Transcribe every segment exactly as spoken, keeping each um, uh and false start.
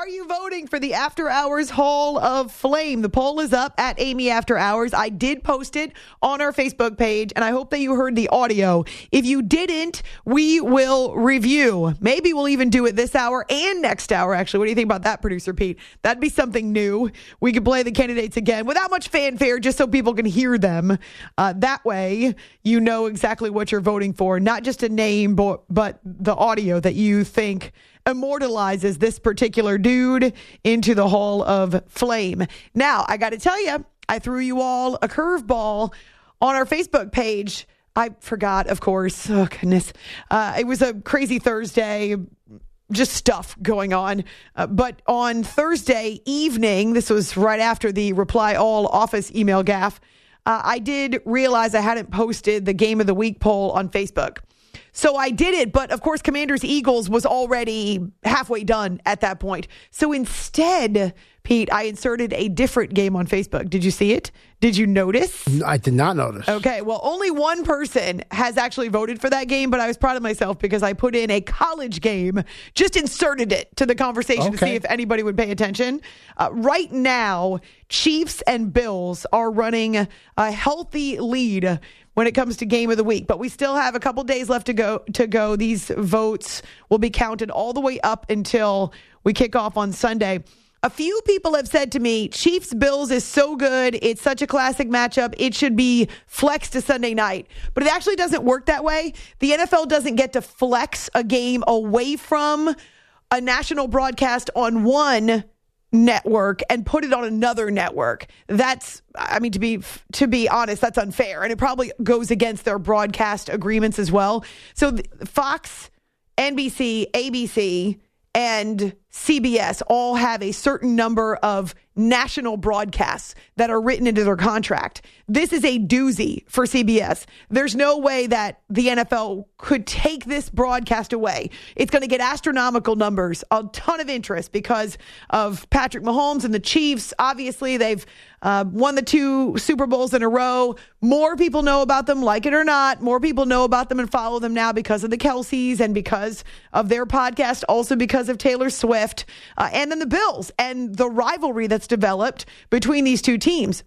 Are you voting for the After Hours Hall of Flame? The poll is up at Amy After Hours. I did post it on our Facebook page, and I hope that you heard the audio. If you didn't, we will review. Maybe we'll even do it this hour and next hour, actually. What do you think about that, Producer Pete? That'd be something new. We could play the candidates again without much fanfare, just so people can hear them. Uh, that way, you know exactly what you're voting for. Not just a name, but, but the audio that you think immortalizes this particular dude into the Hall of Flame. Now, I got to tell you, I threw you all a curveball on our Facebook page. I forgot, of course. Oh, goodness. Uh, it was a crazy Thursday, just stuff going on. Uh, but on Thursday evening, this was right after the Reply All office email gaffe, uh, I did realize I hadn't posted the Game of the Week poll on Facebook. So I did it, but of course, Commanders Eagles was already halfway done at that point. So instead, Pete, I inserted a different game on Facebook. Did you see it? Did you notice? I did not notice. Okay, well, only one person has actually voted for that game, but I was proud of myself because I put in a college game, just inserted it to the conversation Okay. to see if anybody would pay attention. Uh, right now, Chiefs and Bills are running a healthy lead when it comes to Game of the Week. But we still have a couple days left to go. To go. These votes will be counted all the way up until we kick off on Sunday. A few people have said to me, Chiefs Bills is so good. It's such a classic matchup. It should be flexed to Sunday night. But it actually doesn't work that way. The N F L doesn't get to flex a game away from a national broadcast on one network and put it on another network. That's, I mean, to be to be honest, that's unfair, and it probably goes against their broadcast agreements as well. So Fox, N B C, A B C, and C B S all have a certain number of national broadcasts that are written into their contract. This is a doozy for C B S. There's no way that the N F L could take this broadcast away. It's going to get astronomical numbers, a ton of interest because of Patrick Mahomes and the Chiefs. Obviously, they've uh, won the two Super Bowls in a row. More people know about them, like it or not. More people know about them and follow them now because of the Kelseys and because of their podcast, also because of Taylor Swift, uh, and then the Bills and the rivalry that's developed between these two teams.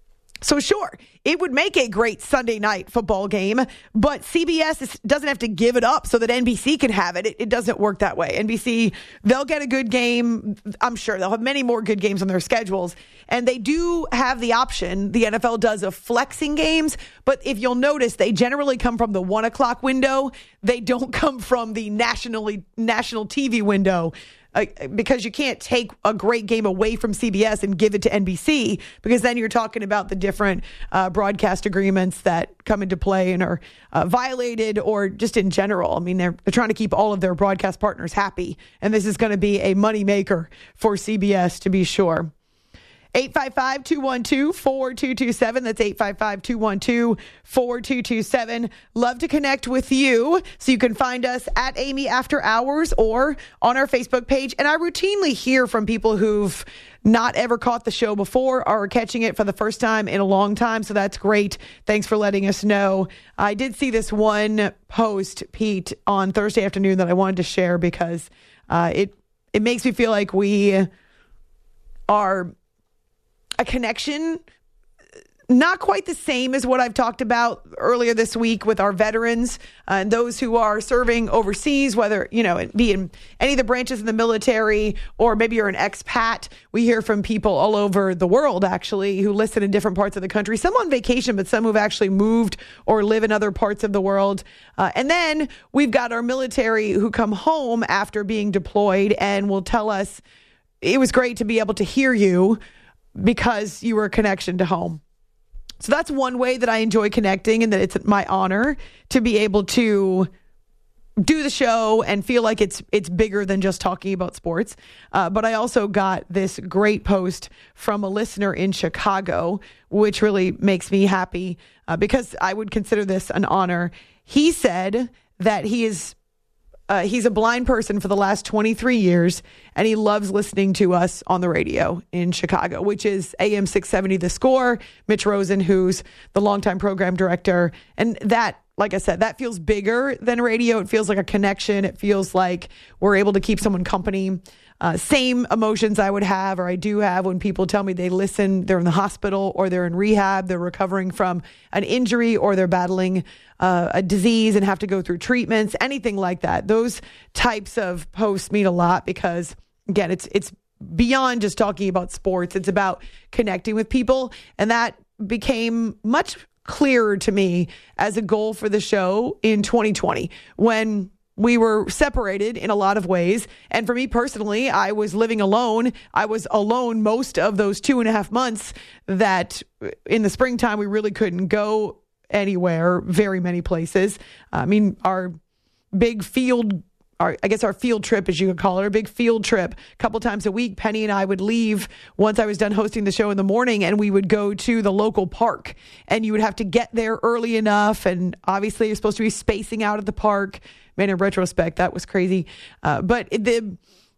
So sure, it would make a great Sunday night football game, but C B S is, doesn't have to give it up so that N B C can have it. it. It doesn't work that way. N B C, they'll get a good game. I'm sure they'll have many more good games on their schedules. And they do have the option, the N F L does, of flexing games. But if you'll notice, they generally come from the one o'clock window. They don't come from the nationally national T V window. Uh, because you can't take a great game away from C B S and give it to N B C, because then you're talking about the different uh, broadcast agreements that come into play and are uh, violated, or just in general. I mean, they're, they're trying to keep all of their broadcast partners happy, and this is going to be a moneymaker for C B S, to be sure. eight five five, two one two, four two two seven. That's eight five five, two one two, four two two seven. Love to connect with you. So you can find us at Amy After Hours or on our Facebook page. And I routinely hear from people who've not ever caught the show before or are catching it for the first time in a long time. So that's great. Thanks for letting us know. I did see this one post, Pete, on Thursday afternoon that I wanted to share because uh, it it makes me feel like we are a connection, not quite the same as what I've talked about earlier this week with our veterans uh, and those who are serving overseas, whether, you know, it be in any of the branches of the military, or maybe you're an expat. We hear from people all over the world, actually, who listen in different parts of the country, some on vacation, but some who've actually moved or live in other parts of the world. Uh, and then we've got our military who come home after being deployed and will tell us, it was great to be able to hear you because you were a connection to home. So that's one way that I enjoy connecting, and that it's my honor to be able to do the show and feel like it's it's bigger than just talking about sports. Uh, but I also got this great post from a listener in Chicago, which really makes me happy uh, because I would consider this an honor. He said that he is Uh, he's a blind person for the last twenty-three years, and he loves listening to us on the radio in Chicago, which is A M six seventy The Score. Mitch Rosen, who's the longtime program director. And that, like I said, that feels bigger than radio. It feels like a connection. It feels like we're able to keep someone company. uh, same emotions I would have, or I do have, when people tell me they listen, they're in the hospital or they're in rehab, they're recovering from an injury, or they're battling uh, a disease and have to go through treatments, anything like that. Those types of posts mean a lot because, again, it's it's beyond just talking about sports. It's about connecting with people. And that became much clearer to me as a goal for the show in twenty twenty, when we were separated in a lot of ways. And for me personally, I was living alone. I was alone most of those two and a half months that in the springtime, we really couldn't go anywhere, very many places. I mean, our big field Our, I guess our field trip, as you could call it, our big field trip, a couple times a week, Penny and I would leave once I was done hosting the show in the morning, and we would go to the local park, and you would have to get there early enough. And obviously you're supposed to be spacing out at the park. Man, in retrospect, that was crazy. Uh, but the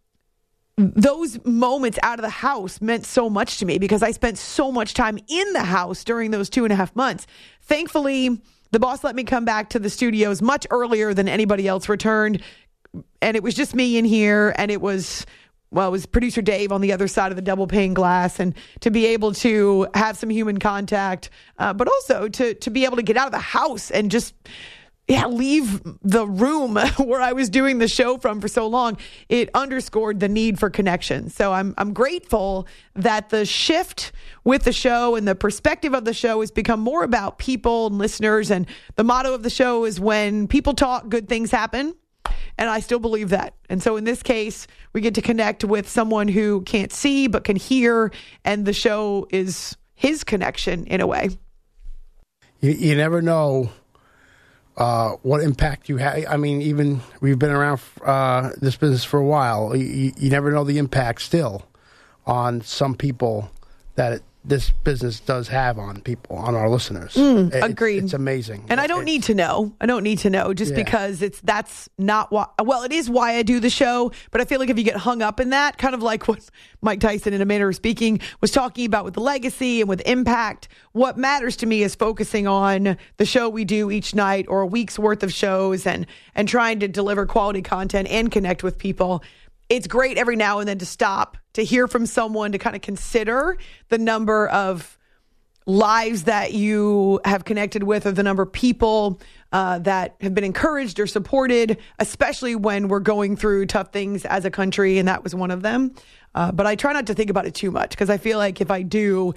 those moments out of the house meant so much to me because I spent so much time in the house during those two and a half months. Thankfully, the boss let me come back to the studios much earlier than anybody else returned. And it was just me in here, and it was, well, it was producer Dave on the other side of the double pane glass, and to be able to have some human contact, uh, but also to to be able to get out of the house and just, yeah, leave the room where I was doing the show from for so long. It underscored the need for connection. So I'm I'm grateful that the shift with the show and the perspective of the show has become more about people and listeners. And the motto of the show is, when people talk, good things happen. And I still believe that. And so in this case, we get to connect with someone who can't see but can hear, and the show is his connection in a way. You, you never know uh, what impact you have. I mean, even we've been around uh, this business for a while. You, you never know the impact still on some people that it, this business does have on people, on our listeners. Mm, it, agreed. It's amazing. And I don't it's, need to know. I don't need to know just yeah. because it's that's not why. Well, it is why I do the show. But I feel like if you get hung up in that, kind of like what Mike Tyson in A Manner of Speaking was talking about with the legacy and with impact, what matters to me is focusing on the show we do each night, or a week's worth of shows, and and trying to deliver quality content and connect with people. It's great every now and then to stop, to hear from someone, to kind of consider the number of lives that you have connected with, or the number of people uh, that have been encouraged or supported, especially when we're going through tough things as a country. And that was one of them. Uh, but I try not to think about it too much, because I feel like if I do,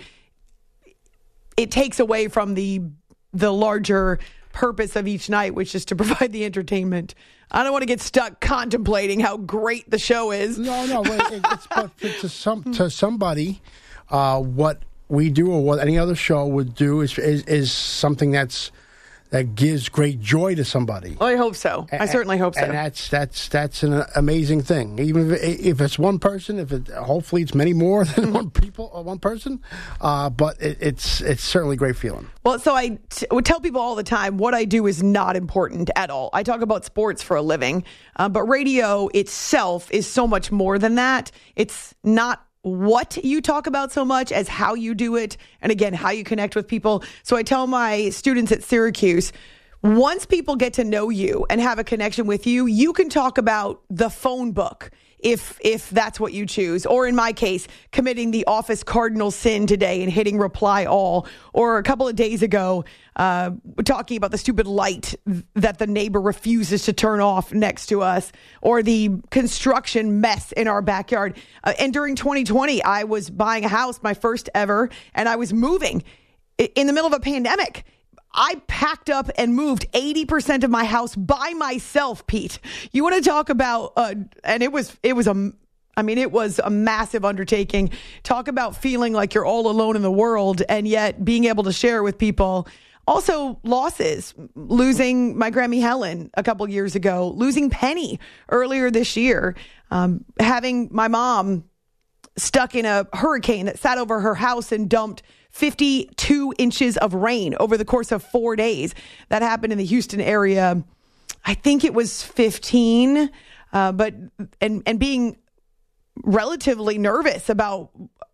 it takes away from the the larger purpose of each night, which is to provide the entertainment. I don't want to get stuck contemplating how great the show is. No, no, it, it's but to some to somebody, uh, what we do or what any other show would do is is, is something that's that gives great joy to somebody. Oh, I hope so. I and, certainly hope so. And that's that's that's an amazing thing. Even if, it, if it's one person, if it hopefully it's many more than one people or one person, uh, but it, it's it's certainly a great feeling. Well, so I t- would tell people all the time what I do is not important at all. I talk about sports for a living, uh, but radio itself is so much more than that. It's not what you talk about so much as how you do it, and again, how you connect with people. So I tell my students at Syracuse, once people get to know you and have a connection with you, you can talk about the phone book if if that's what you choose. Or in my case, committing the office cardinal sin today and hitting reply all. Or a couple of days ago, uh, talking about the stupid light that the neighbor refuses to turn off next to us. Or the construction mess in our backyard. Uh, and during twenty twenty, I was buying a house, my first ever, and I was moving in the middle of a pandemic. I packed up and moved eighty percent of my house by myself, Pete. You want to talk about, uh, and it was, it was a, I mean, it was a massive undertaking. Talk about feeling like you're all alone in the world, and yet being able to share it with people. Also, losses, losing my Grammy Helen a couple years ago, losing Penny earlier this year, um, having my mom stuck in a hurricane that sat over her house and dumped fifty-two inches of rain over the course of four days. That happened in the Houston area. I think it was fifteen, uh, but and and being relatively nervous about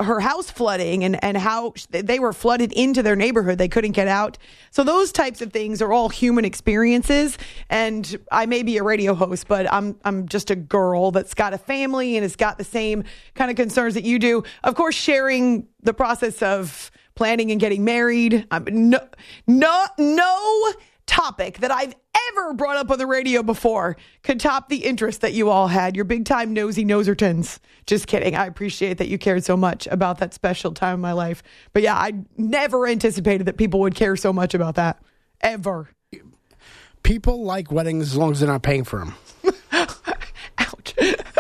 her house flooding and, and how they were flooded into their neighborhood. They couldn't get out. So those types of things are all human experiences. And I may be a radio host, but I'm I'm just a girl that's got a family and has got the same kind of concerns that you do. Of course, sharing the process of planning and getting married. I'm, no, no, no topic that I've ever brought up on the radio before could top the interest that you all had. You're big time nosy nosertons. Just kidding. I appreciate that you cared so much about that special time in my life. But yeah, I never anticipated that people would care so much about that. Ever. People like weddings as long as they're not paying for them. Ouch.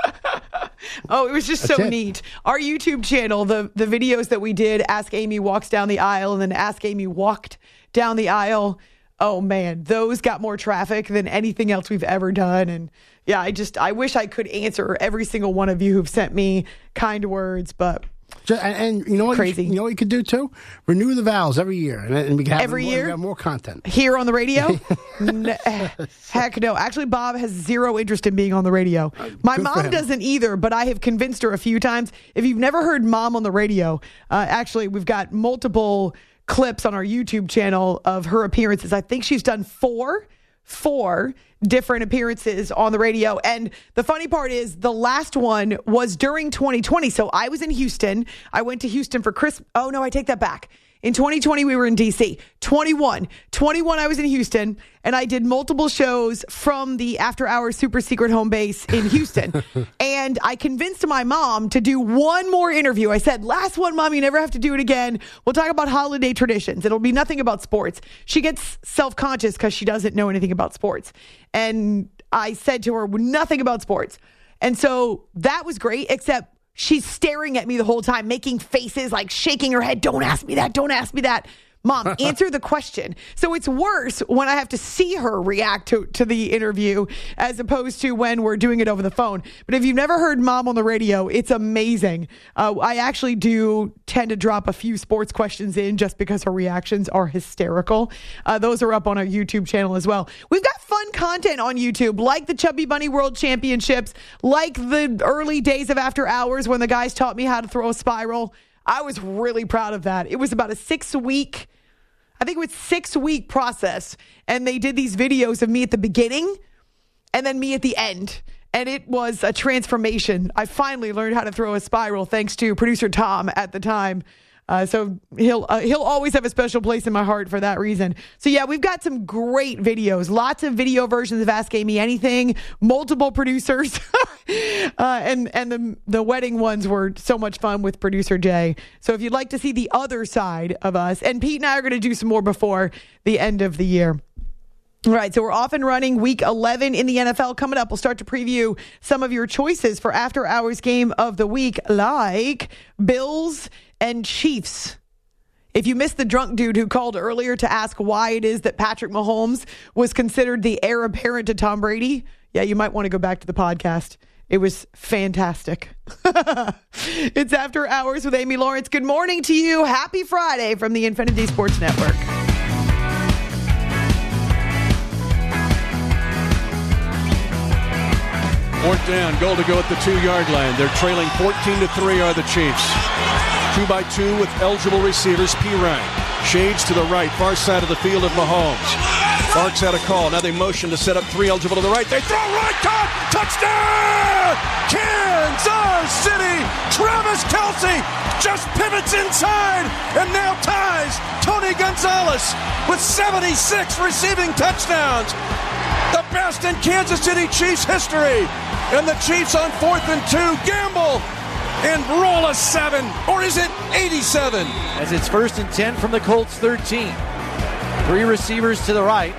Oh, it was just That's so it. neat. Our YouTube channel, the, the videos that we did, Ask Amy Walks Down the Aisle, and then Ask Amy Walked Down the Aisle. Oh, man, those got more traffic than anything else we've ever done. And yeah, I just, I wish I could answer every single one of you who've sent me kind words, but Just, and, and you know what? Crazy. You, you know what you could do too? Renew the vows every year, and, and we can have Every more, year? we have more content here on the radio? no, heck no. Actually, Bob has zero interest in being on the radio. My Good for mom him. doesn't either, but I have convinced her a few times. If you've never heard Mom on the radio, uh, actually, we've got multiple clips on our YouTube channel of her appearances. I think she's done four, four different appearances on the radio. And the funny part is the last one was during twenty twenty. So I was in Houston. I went to Houston for Christmas. Oh, no, I take that back. In twenty twenty, we were in D C. twenty-one. twenty-one, I was in Houston, and I did multiple shows from the After Hours Super Secret Home Base in Houston. And I convinced my mom to do one more interview. I said, last one, Mom, you never have to do it again. We'll talk about holiday traditions. It'll be nothing about sports. She gets self-conscious because she doesn't know anything about sports. And I said to her, nothing about sports. And so that was great, except she's staring at me the whole time, making faces, like shaking her head. Don't ask me that. Don't ask me that. Mom, answer the question. So it's worse when I have to see her react to, to the interview as opposed to when we're doing it over the phone. But if you've never heard Mom on the radio, it's amazing. Uh, I actually do tend to drop a few sports questions in just because her reactions are hysterical. Uh, those are up on our YouTube channel as well. We've got fun content on YouTube, like the Chubby Bunny World Championships, like the early days of After Hours when the guys taught me how to throw a spiral. I was really proud of that. It was about a six week, I think it was six week process. And they did these videos of me at the beginning and then me at the end. And it was a transformation. I finally learned how to throw a spiral thanks to producer Tom at the time. Uh, so he'll uh, he'll always have a special place in my heart for that reason. So yeah, we've got some great videos, lots of video versions of Ask Amy Anything, multiple producers, uh, and and the the wedding ones were so much fun with producer Jay. So if you'd like to see the other side of us, and Pete and I are going to do some more before the end of the year. All right, so we're off and running. Week eleven in the N F L coming up. We'll start to preview some of your choices for After Hours Game of the Week, like Bills and Chiefs. If you missed the drunk dude who called earlier to ask why it is that Patrick Mahomes was considered the heir apparent to Tom Brady, yeah, you might want to go back to the podcast. It was fantastic. It's After Hours with Amy Lawrence. Good morning to you. Happy Friday from the Infinity Sports Network. Fourth down, goal to go at the two-yard line. They're trailing fourteen to three are the Chiefs. Two by two with eligible receivers. P. Ryan shades to the right, far side of the field of Mahomes. Barks had a call. Now they motion to set up three eligible to the right. They throw right, top, touchdown! Kansas City! Travis Kelce just pivots inside and now ties Tony Gonzalez with seventy-six receiving touchdowns. The best in Kansas City Chiefs history. And the Chiefs on fourth and two gamble and roll a seven. Or is it eighty-seven? As it's first and ten from the Colts thirteen. Three receivers to the right.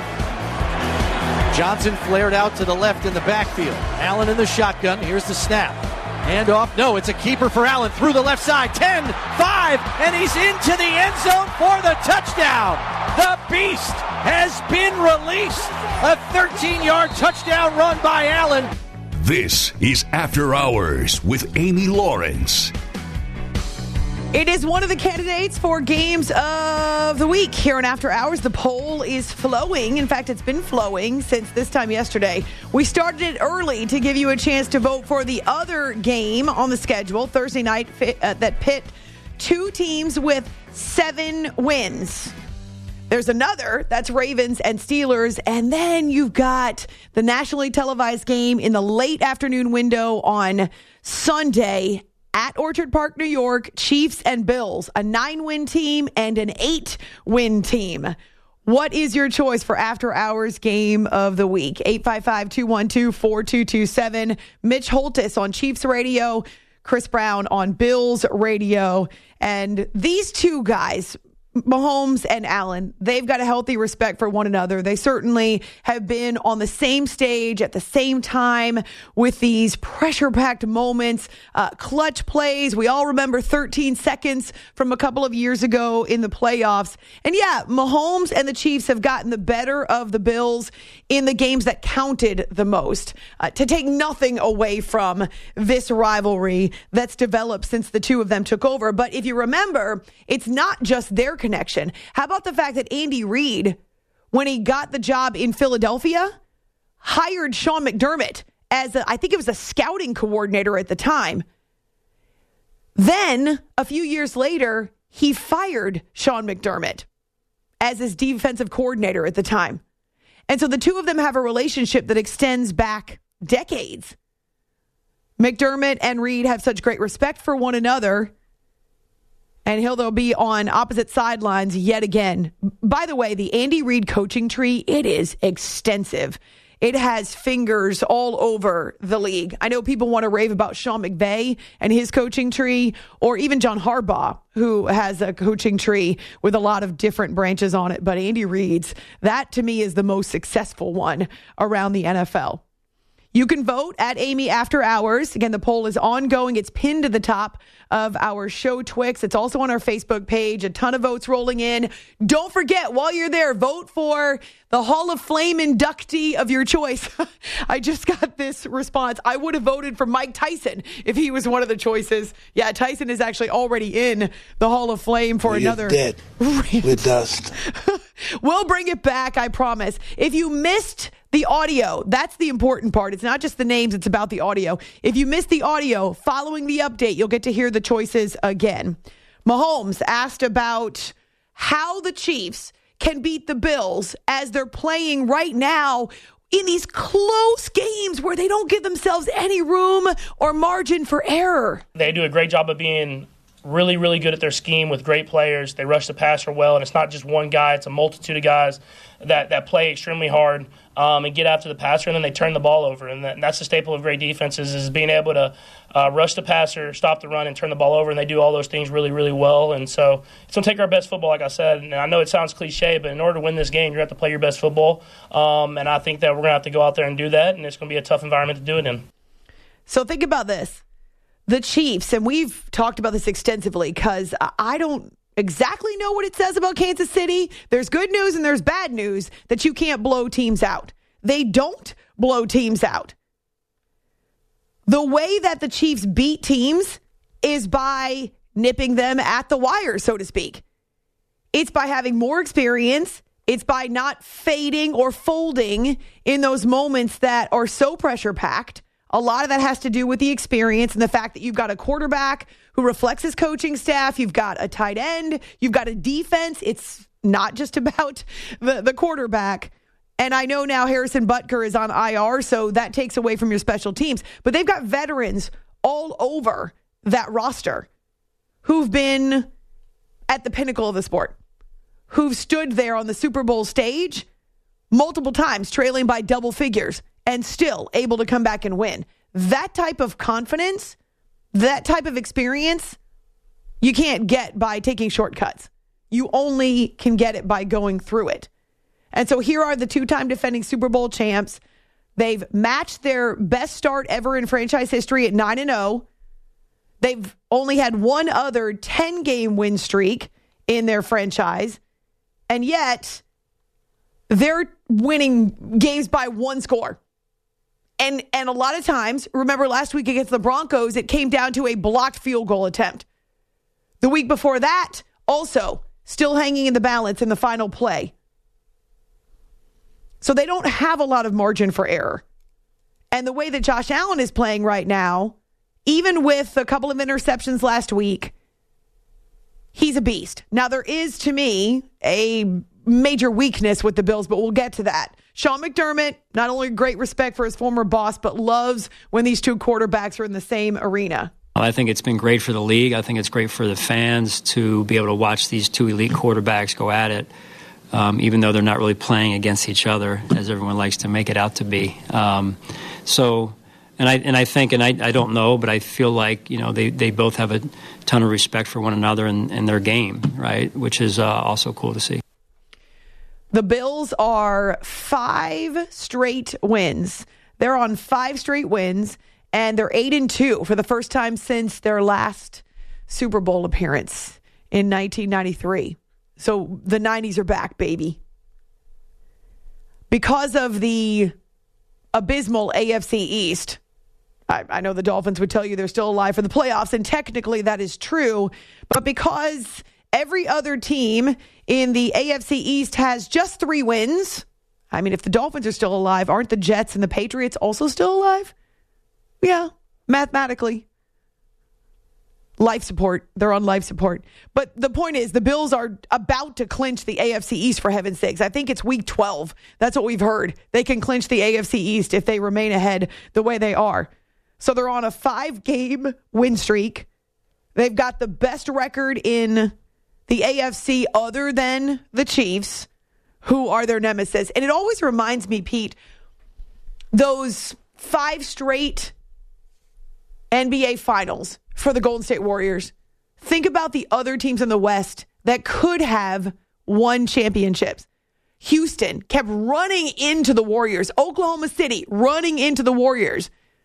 Johnson flared out to the left in the backfield. Allen in the shotgun. Here's the snap. Hand off. No, it's a keeper for Allen through the left side. ten, five, and he's into the end zone for the touchdown. The Beast has been released. A thirteen-yard touchdown run by Allen. This is After Hours with Amy Lawrence. It is one of the candidates for games of the week here on After Hours. The poll is flowing. In fact, it's been flowing since this time yesterday. We started it early to give you a chance to vote for the other game on the schedule Thursday night uh, that pit two teams with seven wins. There's another, that's Ravens and Steelers. And then you've got the nationally televised game in the late afternoon window on Sunday at Orchard Park, New York, Chiefs and Bills, a nine-win team and an eight-win team. What is your choice for After Hours game of the week? eight five five, two one two, four two two seven. Mitch Holtis on Chiefs Radio, Chris Brown on Bills Radio. And these two guys, Mahomes and Allen, they've got a healthy respect for one another. They certainly have been on the same stage at the same time with these pressure-packed moments, uh, clutch plays. We all remember thirteen seconds from a couple of years ago in the playoffs. And yeah, Mahomes and the Chiefs have gotten the better of the Bills in the games that counted the most. Uh, to take nothing away from this rivalry that's developed since the two of them took over. But if you remember, it's not just their connection. How about the fact that Andy Reid, when he got the job in Philadelphia, hired Sean McDermott as a, I think it was a scouting coordinator at the time. Then a few years later, he fired Sean McDermott as his defensive coordinator at the time. And so the two of them have a relationship that extends back decades. McDermott and Reid have such great respect for one another. And he'll they'll be on opposite sidelines yet again. By the way, the Andy Reid coaching tree, it is extensive. It has fingers all over the league. I know people want to rave about Sean McVay and his coaching tree, or even John Harbaugh, who has a coaching tree with a lot of different branches on it. But Andy Reid's, that to me is the most successful one around the N F L. You can vote at Amy After Hours. Again, the poll is ongoing. It's pinned to the top of our show Twix. It's also on our Facebook page. A ton of votes rolling in. Don't forget, while you're there, vote for the Hall of Fame inductee of your choice. I just got this response. I would have voted for Mike Tyson if he was one of the choices. Yeah, Tyson is actually already in the Hall of Fame for we another. Dead with dust. We'll bring it back, I promise. If you missed the audio, that's the important part. It's not just the names, it's about the audio. If you missed the audio, following the update, you'll get to hear the choices again. Mahomes asked about how the Chiefs can beat the Bills as they're playing right now in these close games where they don't give themselves any room or margin for error. They do a great job of being really, really good at their scheme with great players. They rush the passer well, and it's not just one guy. It's a multitude of guys that, that play extremely hard um, and get after the passer, and then they turn the ball over. And, that, and that's the staple of great defenses is being able to uh, rush the passer, stop the run, and turn the ball over, and they do all those things really, really well. And so it's going to take our best football, like I said. And I know it sounds cliche, but in order to win this game, you're going to have to play your best football. Um, and I think that we're going to have to go out there and do that, and it's going to be a tough environment to do it in. So think about this. The Chiefs, and we've talked about this extensively because I don't exactly know what it says about Kansas City. There's good news and there's bad news that you can't blow teams out. They don't blow teams out. The way that the Chiefs beat teams is by nipping them at the wire, so to speak. It's by having more experience. It's by not fading or folding in those moments that are so pressure-packed. A lot of that has to do with the experience and the fact that you've got a quarterback who reflects his coaching staff. You've got a tight end. You've got a defense. It's not just about the, the quarterback. And I know now Harrison Butker is on I R, so that takes away from your special teams. But they've got veterans all over that roster who've been at the pinnacle of the sport, who've stood there on the Super Bowl stage multiple times, trailing by double figures, and still able to come back and win. That type of confidence, that type of experience, you can't get by taking shortcuts. You only can get it by going through it. And so here are the two-time defending Super Bowl champs. They've matched their best start ever in franchise history at nine and oh. They've only had one other ten-game win streak in their franchise. And yet, they're winning games by one score. And and a lot of times, remember last week against the Broncos, it came down to a blocked field goal attempt. The week before that, also still hanging in the balance in the final play. So they don't have a lot of margin for error. And the way that Josh Allen is playing right now, even with a couple of interceptions last week, he's a beast. Now, there is, to me, a major weakness with the Bills, but we'll get to that. Sean McDermott, not only great respect for his former boss, but loves when these two quarterbacks are in the same arena. I think it's been great for the league. I think it's great for the fans to be able to watch these two elite quarterbacks go at it, um, even though they're not really playing against each other, as everyone likes to make it out to be. Um, so, and I and I think, and I, I don't know, but I feel like, you know, they, they both have a ton of respect for one another and, and their game, right, which is uh, also cool to see. The Bills are five straight wins. They're on five straight wins, and they're eight and two for the first time since their last Super Bowl appearance in nineteen ninety-three. So the nineties are back, baby. Because of the abysmal A F C East, I, I know the Dolphins would tell you they're still alive for the playoffs, and technically that is true, but because every other team in the A F C East has just three wins. I mean, if the Dolphins are still alive, aren't the Jets and the Patriots also still alive? Yeah, mathematically. Life support. They're on life support. But the point is, the Bills are about to clinch the A F C East, for heaven's sakes. I think it's week twelve. That's what we've heard. They can clinch the A F C East if they remain ahead the way they are. So they're on a five-game win streak. They've got the best record in the A F C other than the Chiefs, who are their nemesis. And it always reminds me, Pete, those five straight N B A finals for the Golden State Warriors. Think about the other teams in the West that could have won championships. Houston kept running into the Warriors. Oklahoma City running into the Warriors.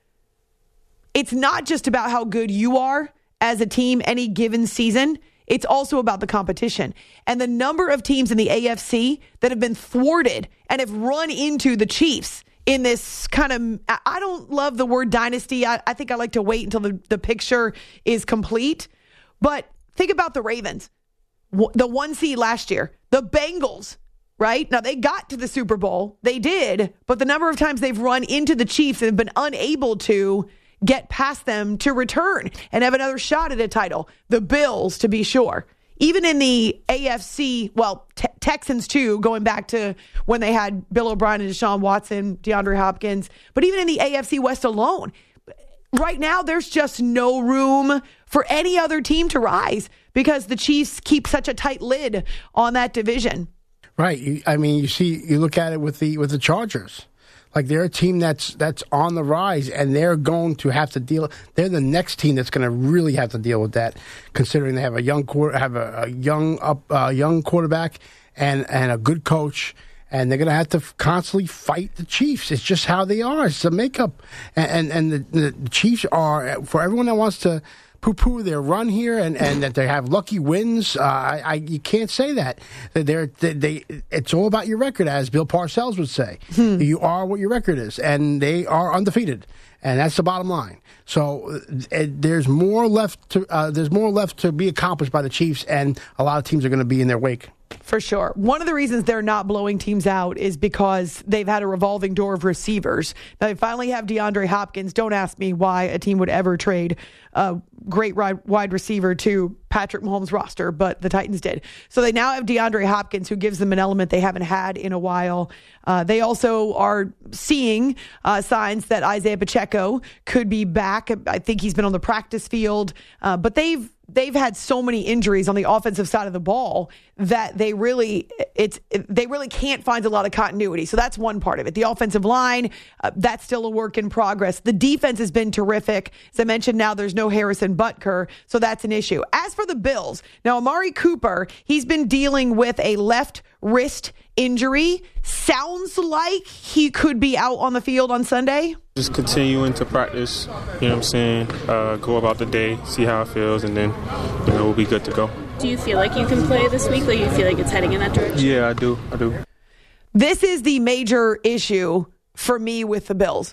It's not just about how good you are as a team any given season. It's also about the competition. And the number of teams in the A F C that have been thwarted and have run into the Chiefs in this kind of, I don't love the word dynasty. I, I think I like to wait until the, the picture is complete. But think about the Ravens, the one seed last year, the Bengals, right? Now, they got to the Super Bowl. They did. But the number of times they've run into the Chiefs and have been unable to get past them to return and have another shot at a title. The Bills, to be sure. Even in the A F C, well, te- Texans too, going back to when they had Bill O'Brien and Deshaun Watson, DeAndre Hopkins. But even in the A F C West alone, right now there's just no room for any other team to rise because the Chiefs keep such a tight lid on that division. Right. You, I mean, you see, you look at it with the with the Chargers. Like, they're a team that's that's on the rise, and they're going to have to deal. They're the next team that's going to really have to deal with that, considering they have a young quarter, have a, a young up uh, young quarterback and and a good coach, and they're going to have to constantly fight the Chiefs. It's just how they are. It's the makeup, and and, and the, the Chiefs are, for everyone that wants to poo-poo their run here and, and that they have lucky wins. Uh, I, I you can't say that. They're, they, they it's all about your record, as Bill Parcells would say. Hmm. You are what your record is, and they are undefeated, and that's the bottom line. So uh, there's more left to uh, there's more left to be accomplished by the Chiefs, and a lot of teams are going to be in their wake. For sure. One of the reasons they're not blowing teams out is because they've had a revolving door of receivers. Now, they finally have DeAndre Hopkins. Don't ask me why a team would ever trade a great wide receiver to Patrick Mahomes' roster, but the Titans did. So they now have DeAndre Hopkins, who gives them an element they haven't had in a while. Uh, they also are seeing uh, signs that Isaiah Pacheco could be back. I think he's been on the practice field, uh, but they've They've had so many injuries on the offensive side of the ball that they really it's they really can't find a lot of continuity. So that's one part of it. The offensive line, uh, that's still a work in progress. The defense has been terrific. As I mentioned, now there's no Harrison Butker, so that's an issue. As for the Bills, now Amari Cooper, he's been dealing with a left wrist injury. Sounds like he could be out on the field on Sunday. Just continuing to practice, you know what I'm saying, uh, go about the day, see how it feels, and then, you know, we'll be good to go. Do you feel like you can play this week? Like you feel like it's heading in that direction? Yeah, I do. I do. This is the major issue for me with the Bills.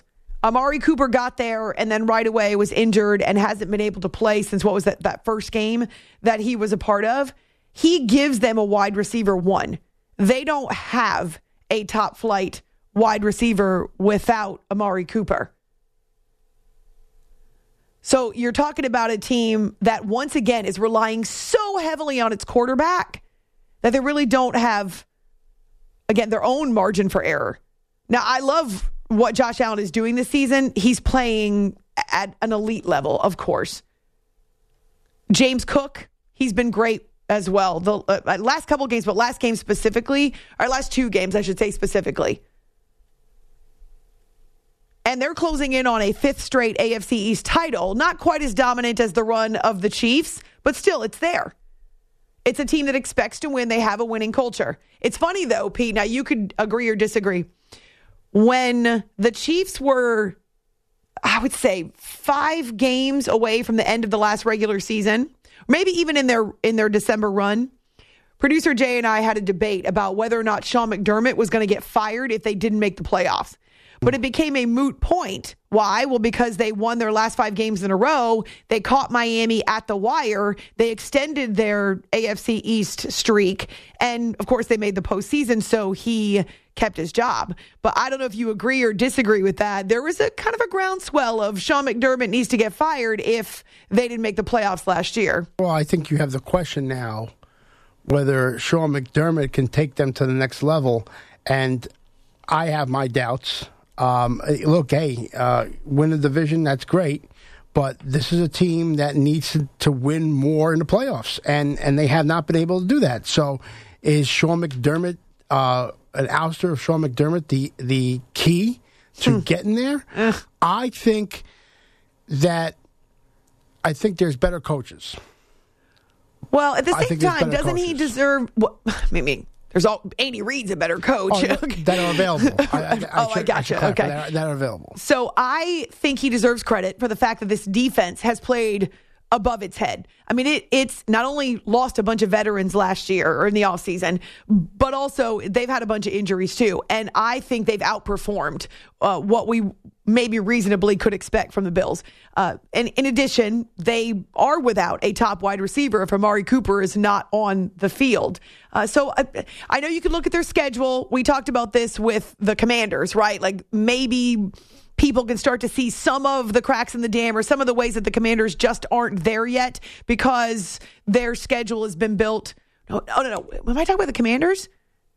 Amari Cooper got there and then right away was injured and hasn't been able to play since what was that, that first game that he was a part of. He gives them a wide receiver one. They don't have a top flight wide receiver without Amari Cooper. So you're talking about a team that once again is relying so heavily on its quarterback that they really don't have, again, their own margin for error. Now, I love what Josh Allen is doing this season. He's playing at an elite level, of course. James Cook, he's been great as well. The uh, last couple games, but last game specifically, or last two games, I should say specifically. And they're closing in on a fifth straight A F C East title. Not quite as dominant as the run of the Chiefs, but still, it's there. It's a team that expects to win. They have a winning culture. It's funny, though, Pete. Now, you could agree or disagree. When the Chiefs were, I would say, five games away from the end of the last regular season, maybe even in their in their December run, producer Jay and I had a debate about whether or not Sean McDermott was going to get fired if they didn't make the playoffs. But it became a moot point. Why? Well, because they won their last five games in a row. They caught Miami at the wire. They extended their A F C East streak. And, of course, they made the postseason, so he kept his job. But I don't know if you agree or disagree with that. There was a kind of a groundswell of Sean McDermott needs to get fired if they didn't make the playoffs last year. Well, I think you have the question now whether Sean McDermott can take them to the next level. And I have my doubts. Um, look, hey, uh, win the division, that's great. But this is a team that needs to, to win more in the playoffs, and, and they have not been able to do that. So is Sean McDermott, uh, an ouster of Sean McDermott, the, the key to hmm. getting there? Ugh. I think that I think there's better coaches. Well, at the same time, doesn't coaches. he deserve... Well, I mean... There's all Andy Reid's a better coach. Oh, that are available. I, I, I oh, should, I gotcha. I okay, that are, that are available. So I think he deserves credit for the fact that this defense has played above its head. I mean, it, it's not only lost a bunch of veterans last year or in the offseason, but also they've had a bunch of injuries too. And I think they've outperformed uh, what we maybe reasonably could expect from the Bills. Uh, and in addition, they are without a top wide receiver if Amari Cooper is not on the field. Uh, so I, I know you can look at their schedule. We talked about this with the Commanders, right? Like maybe people can start to see some of the cracks in the dam or some of the ways that the Commanders just aren't there yet because their schedule has been built. No, no, no. no. Am I talking about the Commanders?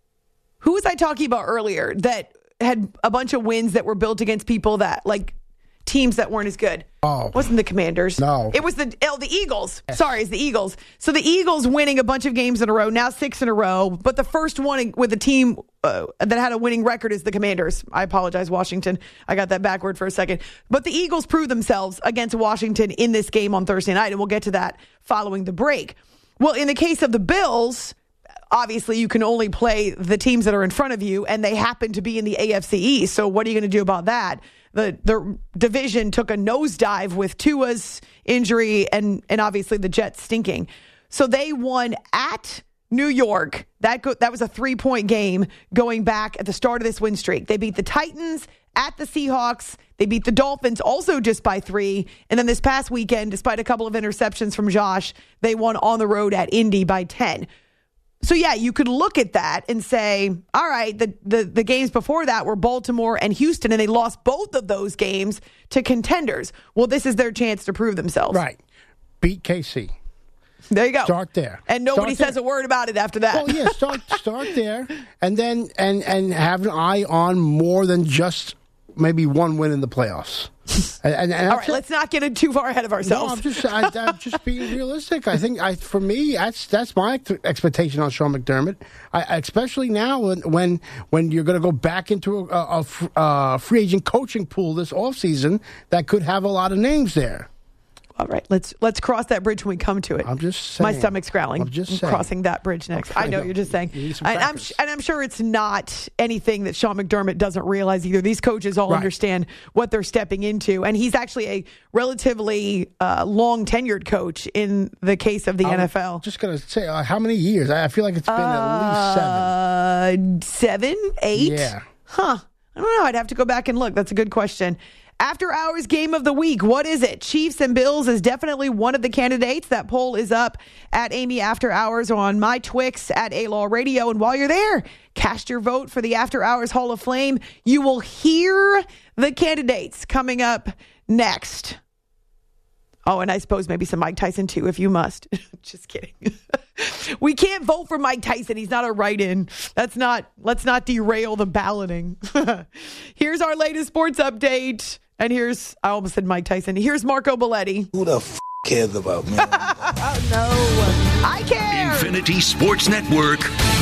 Who was I talking about earlier that had a bunch of wins that were built against people that, like, teams that weren't as good? Oh. Wasn't the Commanders. No. It was the oh, the Eagles. Yes. Sorry, it's the Eagles. So the Eagles winning a bunch of games in a row, now six in a row. But the first one with a team uh, that had a winning record is the Commanders. I apologize, Washington. I got that backward for a second. But the Eagles proved themselves against Washington in this game on Thursday night, and we'll get to that following the break. Well, in the case of the Bills, obviously you can only play the teams that are in front of you, and they happen to be in the A F C East. So what are you going to do about that? The the division took a nosedive with Tua's injury and, and obviously the Jets stinking. So they won at New York. That go, that was a three-point game going back at the start of this win streak. They beat the Titans at the Seahawks. They beat the Dolphins also just by three. And then this past weekend, despite a couple of interceptions from Josh, they won on the road at Indy by ten. So, yeah, you could look at that and say, all right, the, the, the games before that were Baltimore and Houston, and they lost both of those games to contenders. Well, this is their chance to prove themselves. Right. Beat K C. There you go. Start there. And nobody start says there. a word about it after that. Well, yeah, start start there, and then and, and have an eye on more than just maybe one win in the playoffs. And, and, and all right, let's not get too far ahead of ourselves. No, I'm just, I, I'm just being realistic. I think, I, for me, that's that's my expectation on Sean McDermott. I, especially now when when, when you're going to go back into a, a, a free agent coaching pool this offseason that could have a lot of names there. All right, let's let's cross that bridge when we come to it. I'm just saying. My stomach's growling. I'm just I'm saying. Crossing that bridge next. I know, you're just saying. You and, I'm, and I'm sure it's not anything that Sean McDermott doesn't realize either. These coaches all right. understand what they're stepping into. And he's actually a relatively uh, long tenured coach in the case of the I'm N F L. Just going to say, uh, how many years? I feel like it's been uh, at least seven. Seven? Eight? Yeah. Huh. I don't know. I'd have to go back and look. That's a good question. After hours game of the week, what is it? Chiefs and Bills is definitely one of the candidates. That poll is up at Amy After Hours on my Twix at A-Law Radio. And while you're there, cast your vote for the After Hours Hall of Fame. You will hear the candidates coming up next. Oh, and I suppose maybe some Mike Tyson, too, if you must. Just kidding. We can't vote for Mike Tyson. He's not a write-in. That's not, let's not derail the balloting. Here's our latest sports update. And here's, I almost said Mike Tyson. Here's Marco Belletti. Who the f*** cares about me? Oh, no. I care. Infinity Sports Network.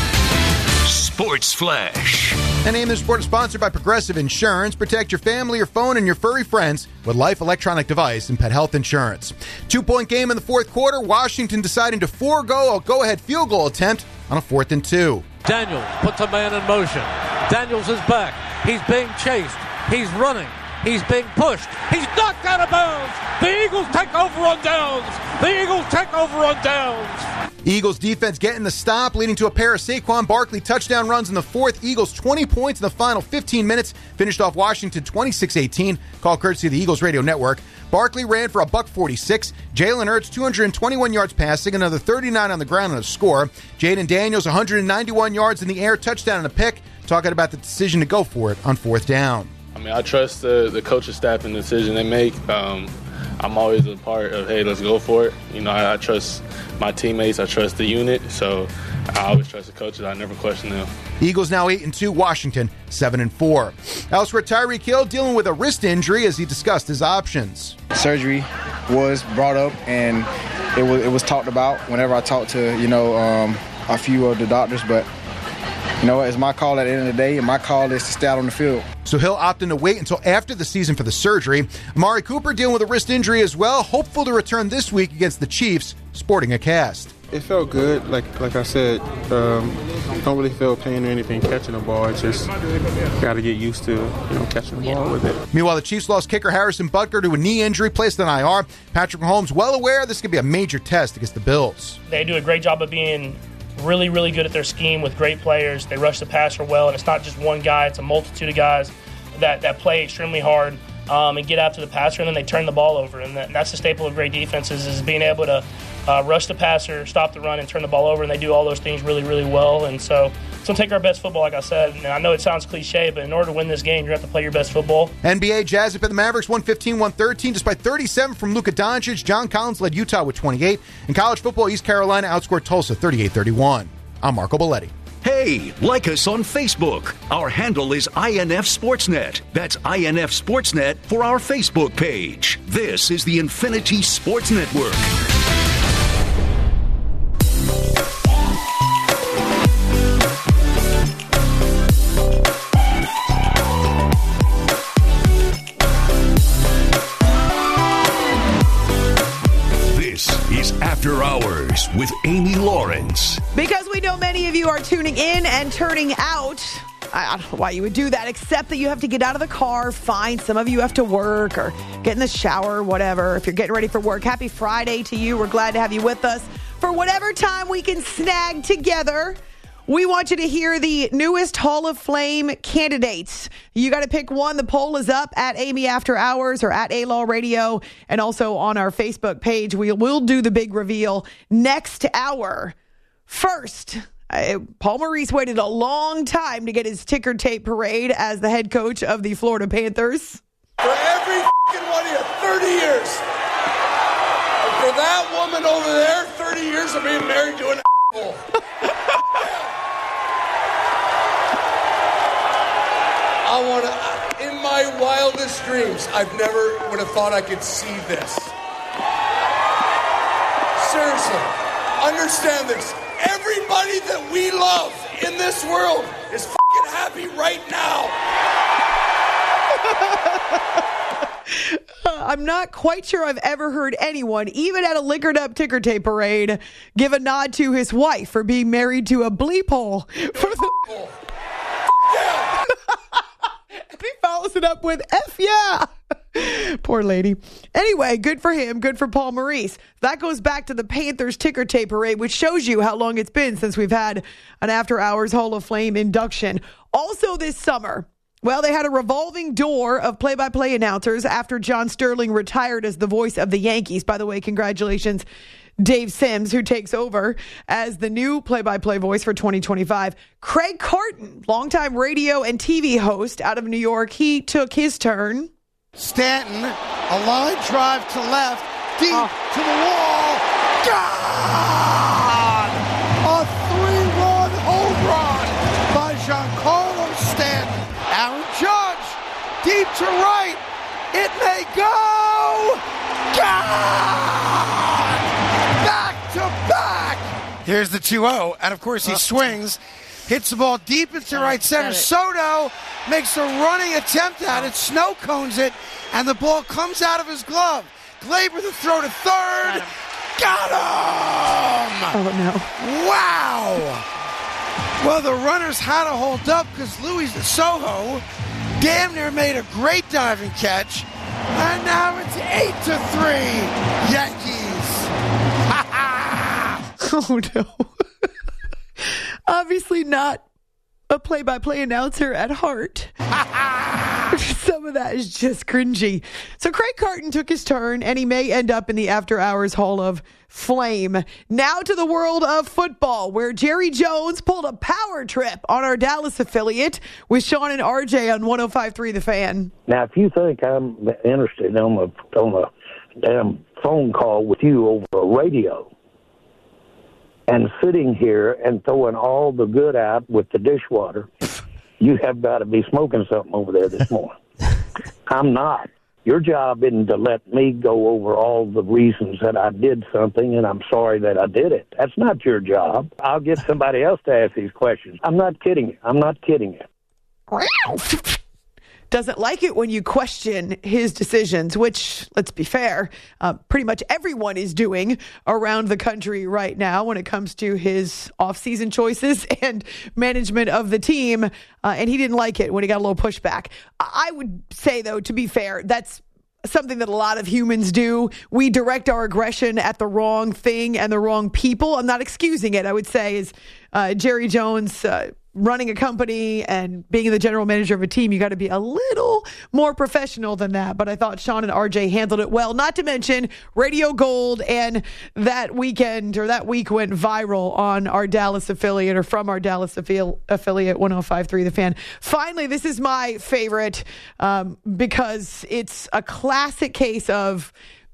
Sports Flash. And Name This Sport is sponsored by Progressive Insurance. Protect your family, your phone, and your furry friends with Life Electronic Device and Pet Health Insurance. Two-point game in the fourth quarter. Washington deciding to forego a go-ahead field goal attempt on a fourth and two. Daniels puts a man in motion. Daniels is back. He's being chased. He's running. He's being pushed. He's knocked out of bounds. The Eagles take over on downs. The Eagles take over on downs. Eagles defense getting the stop, leading to a pair of Saquon Barkley touchdown runs in the fourth. Eagles twenty points in the final fifteen minutes. Finished off Washington twenty-six eighteen. Call courtesy of the Eagles Radio Network. Barkley ran for a buck forty-six. Jalen Hurts, two hundred twenty-one yards passing, another thirty-nine on the ground and a score. Jaden Daniels, one hundred ninety-one yards in the air, touchdown and a pick. Talking about the decision to go for it on fourth down. I mean, I trust the, the coaching staff and the decision they make. Um, I'm always a part of, hey, let's go for it. You know, I, I trust my teammates. I trust the unit. So I always trust the coaches. I never question them. Eagles now eight and two. Washington seven and four. Elsewhere, Tyreek Hill dealing with a wrist injury as he discussed his options. Surgery was brought up and it was it was talked about whenever I talked to you know um, a few of the doctors, but. You know, it's my call at the end of the day, and my call is to stay out on the field. So Hill opting to wait until after the season for the surgery. Amari Cooper dealing with a wrist injury as well, hopeful to return this week against the Chiefs, sporting a cast. It felt good. Like like I said, um, don't really feel pain or anything catching the ball. It's just got to get used to you know catching the ball with it. Meanwhile, the Chiefs lost kicker Harrison Butker to a knee injury, placed on I R. Patrick Mahomes well aware this could be a major test against the Bills. They do a great job of being really, really good at their scheme with great players. They rush the passer well, and it's not just one guy. It's a multitude of guys that, that play extremely hard um, and get after the passer, and then they turn the ball over. And, that, and that's the staple of great defenses is being able to uh, rush the passer, stop the run, and turn the ball over, and they do all those things really, really well. And so it's going to take our best football, like I said. And I know it sounds cliche, but in order to win this game, you have to play your best football. N B A Jazz up at the Mavericks, one fifteen one thirteen. Despite thirty-seven from Luka Doncic, John Collins led Utah with twenty-eight. In college football, East Carolina outscored Tulsa thirty-eight thirty-one. I'm Marco Belletti. Hey, like us on Facebook. Our handle is I N F Sportsnet. That's I N F Sportsnet for our Facebook page. This is the Infinity Sports Network. After Hours with Amy Lawrence. Because we know many of you are tuning in and turning out. I, I don't know why you would do that, except that you have to get out of the car. Fine. Some of you have to work or get in the shower, whatever. If you're getting ready for work, happy Friday to you. We're glad to have you with us for whatever time we can snag together. We want you to hear the newest Hall of Fame candidates. You got to pick one. The poll is up at Amy After Hours or at A-Law Radio and also on our Facebook page. We will do the big reveal next hour. First, uh, Paul Maurice waited a long time to get his ticker tape parade as the head coach of the Florida Panthers. For every fucking one of you, thirty years. And for that woman over there, thirty years of being married to an asshole. I want to, in my wildest dreams, I've never would have thought I could see this. Seriously, understand this. Everybody that we love in this world is fucking happy right now. I'm not quite sure I've ever heard anyone, even at a liquored up ticker tape parade, give a nod to his wife for being married to a bleep hole. For the- Yeah. And he follows it up with F yeah. Poor lady. Anyway, good for him. Good for Paul Maurice. That goes back to the Panthers ticker tape parade, which shows you how long it's been since we've had an After Hours Hall of Fame induction. Also this summer, Well, they had a revolving door of play-by-play announcers after John Sterling retired as the voice of the Yankees. By the way, congratulations, Dave Sims, who takes over as the new play-by-play voice for twenty twenty-five. Craig Carton, longtime radio and T V host out of New York, he took his turn. Stanton, a line drive to left, deep oh. to the wall. God! A three-run home run by Giancarlo Stanton. Aaron Judge, deep to right. It may go. God! Back to back. Here's the two oh, and of course he swings, hits the ball deep into right center. Soto makes a running attempt at it, snow cones it, and the ball comes out of his glove. Glaber the throw to third. Got him! Oh, no. Wow! Well, the runners had to hold up because Luis Sojo damn near made a great diving catch. And now it's eight to three, Yankees. Ha ha! Oh, no. Obviously not a play-by-play announcer at heart. Some of that is just cringy. So Craig Carton took his turn, and he may end up in the after-hours Hall of Flame. Now to the world of football, where Jerry Jones pulled a power trip on our Dallas affiliate with Sean and R J on one oh five point three The Fan. Now, if you think I'm interested on a, on a damn phone call with you over a radio, and sitting here and throwing all the good out with the dishwater, you have got to be smoking something over there this morning. I'm not. Your job isn't to let me go over all the reasons that I did something and I'm sorry that I did it. That's not your job. I'll get somebody else to ask these questions. I'm not kidding you. I'm not kidding you. Doesn't like it when you question his decisions, which, let's be fair, uh, pretty much everyone is doing around the country right now when it comes to his offseason choices and management of the team. Uh, and he didn't like it when he got a little pushback. I would say, though, to be fair, that's something that a lot of humans do. We direct our aggression at the wrong thing and the wrong people. I'm not excusing it. I would say is uh, Jerry Jones uh, running a company and being the general manager of a team, you got to be a little more professional than that. But I thought Sean and R J handled it well, not to mention Radio Gold. And that weekend or that week went viral on our Dallas affiliate or from our Dallas affi- affiliate, one oh five point three The Fan. Finally, this is my favorite um, because it's a classic case of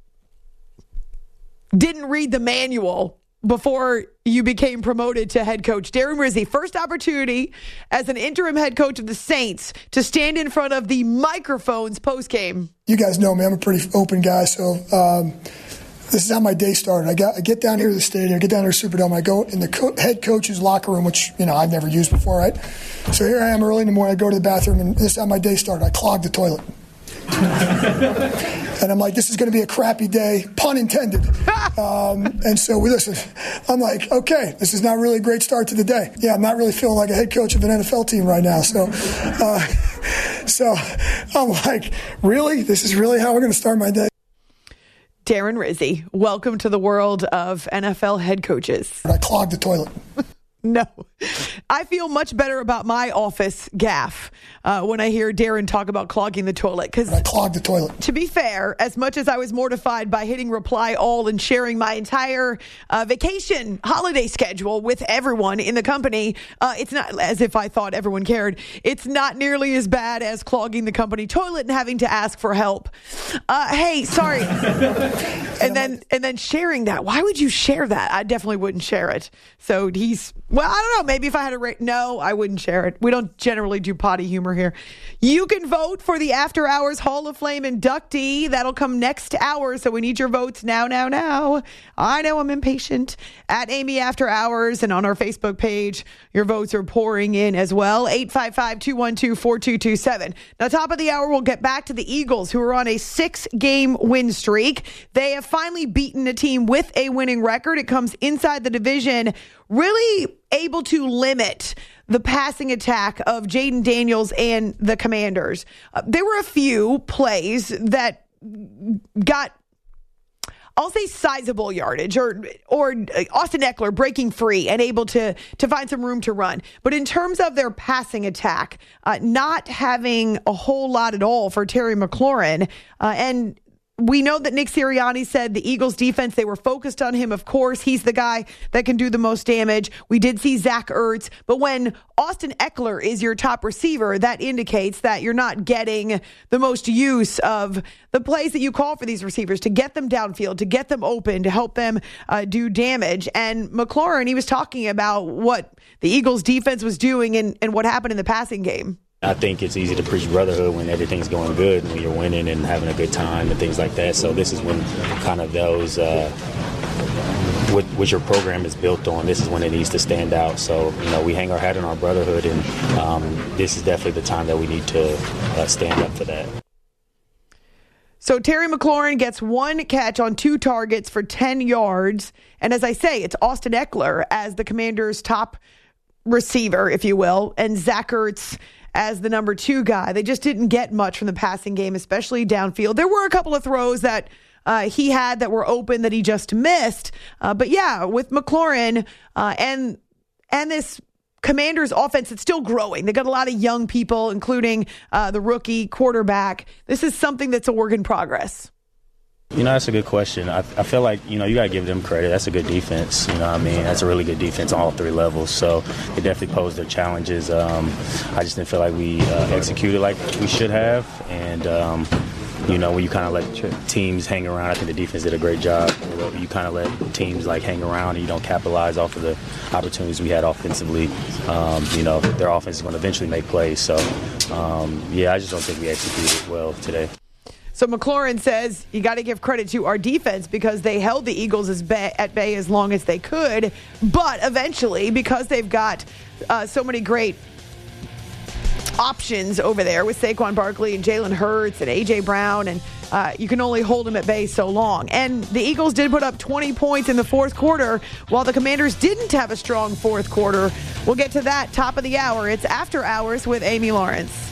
didn't read the manual before you became promoted to head coach. Darren Rizzi, first opportunity as an interim head coach of the Saints to stand in front of the microphones post-game. You guys know me. I'm a pretty open guy, so um, this is how my day started. I, got, I get down here to the stadium, I get down here to Superdome, I go in the co- head coach's locker room, which, you know, I've never used before, right? So here I am early in the morning, I go to the bathroom, and this is how my day started. I clogged the toilet. And I'm like, this is going to be a crappy day, pun intended. Um, and so we listen. I'm like, okay, this is not really a great start to the day. Yeah, I'm not really feeling like a head coach of an N F L team right now. So, uh, so I'm like, really? This is really how we're going to start my day? Darren Rizzi, welcome to the world of N F L head coaches. I clogged the toilet. No. I feel much better about my office gaffe uh, when I hear Darren talk about clogging the toilet. Because I clogged the toilet. To be fair, as much as I was mortified by hitting reply all and sharing my entire uh, vacation holiday schedule with everyone in the company, uh, it's not as if I thought everyone cared. It's not nearly as bad as clogging the company toilet and having to ask for help. Uh, hey, sorry. and then and then sharing that. Why would you share that? I definitely wouldn't share it. So he's... Well, I don't know. Maybe if I had a rate, no, I wouldn't share it. We don't generally do potty humor here. You can vote for the After Hours Hall of Fame inductee. That'll come next hour. So we need your votes now, now, now. I know I'm impatient. At Amy After Hours and on our Facebook page, your votes are pouring in as well. eight five five, two one two, four two two seven. Now, top of the hour, we'll get back to the Eagles, who are on a six-game win streak. They have finally beaten a team with a winning record. It comes inside the division, really able to limit the passing attack of Jaden Daniels and the Commanders. Uh, there were a few plays that got, I'll say sizable yardage, or or Austin Eckler breaking free and able to to find some room to run. But in terms of their passing attack, uh, not having a whole lot at all for Terry McLaurin, uh, and we know that Nick Sirianni said the Eagles defense, they were focused on him. Of course, he's the guy that can do the most damage. We did see Zach Ertz, but when Austin Eckler is your top receiver, that indicates that you're not getting the most use of the plays that you call for these receivers to get them downfield, to get them open, to help them uh, do damage. And McLaurin, he was talking about what the Eagles defense was doing and, and what happened in the passing game. I think it's easy to preach brotherhood when everything's going good and when you're winning and having a good time and things like that. So this is when kind of those, uh, what, what your program is built on, this is when it needs to stand out. So, you know, we hang our hat on our brotherhood, and um, this is definitely the time that we need to uh, stand up for that. So Terry McLaurin gets one catch on two targets for ten yards. And as I say, it's Austin Eckler as the Commanders' top receiver, if you will, and Zach Ertz as the number two guy. They just didn't get much from the passing game, especially downfield. There were a couple of throws that uh, he had that were open that he just missed. Uh, but yeah, with McLaurin uh, and and this Commanders offense, it's still growing. They got a lot of young people, including uh, the rookie quarterback. This is something that's a work in progress. You know, that's a good question. I, I feel like, you know, you got to give them credit. That's a good defense. You know what I mean? That's a really good defense on all three levels. So it definitely posed their challenges. Um, I just didn't feel like we uh, executed like we should have. And, um, you know, when you kind of let teams hang around, I think the defense did a great job. You kind of let teams, like, hang around and you don't capitalize off of the opportunities we had offensively. Um, you know, their offense is going to eventually make plays. So, um, yeah, I just don't think we executed well today. So McLaurin says you got to give credit to our defense because they held the Eagles as bay, at bay as long as they could. But eventually, because they've got uh, so many great options over there with Saquon Barkley and Jalen Hurts and A J Brown, and uh, you can only hold them at bay so long. And the Eagles did put up twenty points in the fourth quarter, while the Commanders didn't have a strong fourth quarter. We'll get to that top of the hour. It's After Hours with Amy Lawrence.